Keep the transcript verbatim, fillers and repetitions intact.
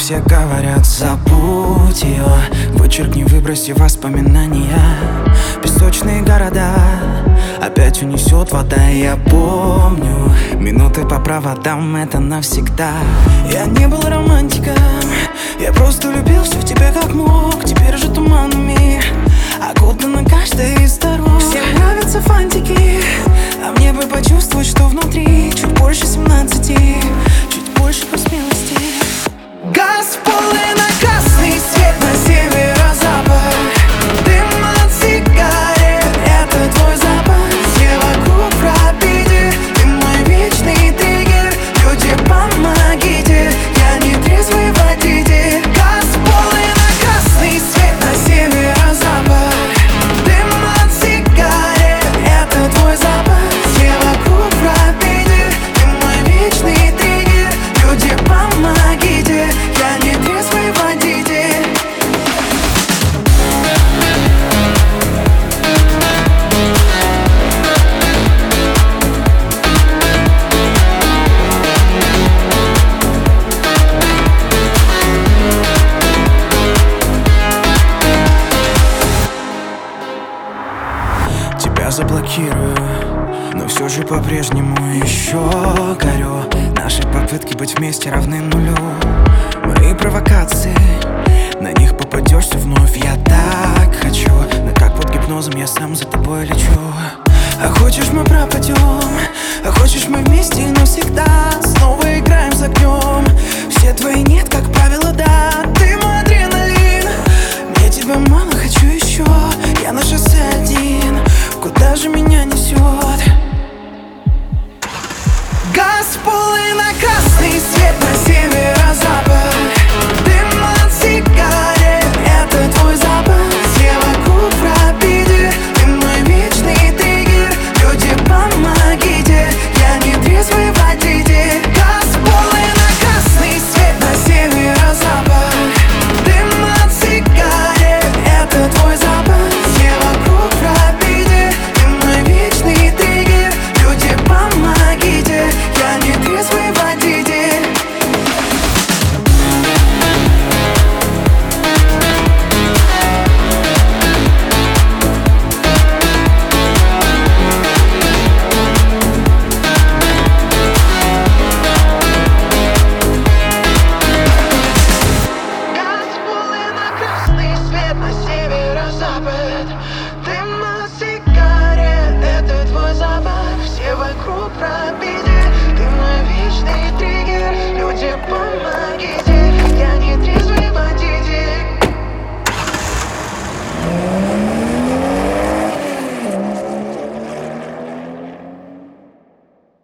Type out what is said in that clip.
все говорят, забудь ее, вычеркни, выброси воспоминания. Песочные города опять унесет вода. Я помню минуты по проводам, это навсегда. Я не был романтиком, я просто любил все в тебя как мог. Теперь же туманами окутана каждая из сторон. Всем нравятся фантики, а мне бы почувствовать, что внутри чуть больше семнадцати, чуть больше по смелости. Газ в поле на красный свет, на северо-запад. Дым от сигарет, это твой запах. Все вокруг в обиде, ты мой вечный триггер. Люди, помогите, я не трезвый водитель. Газ в поле на красный свет, на северо-запад. Дым от сигарет, это твой запах. Все вокруг в обиде, ты мой вечный триггер. Люди, помогите, я не трезвый водитель. Тебя заблокирую, но все же по-прежнему еще горю. Наши попытки быть вместе равны нулю. Мои провокации, на них попадешься вновь. Я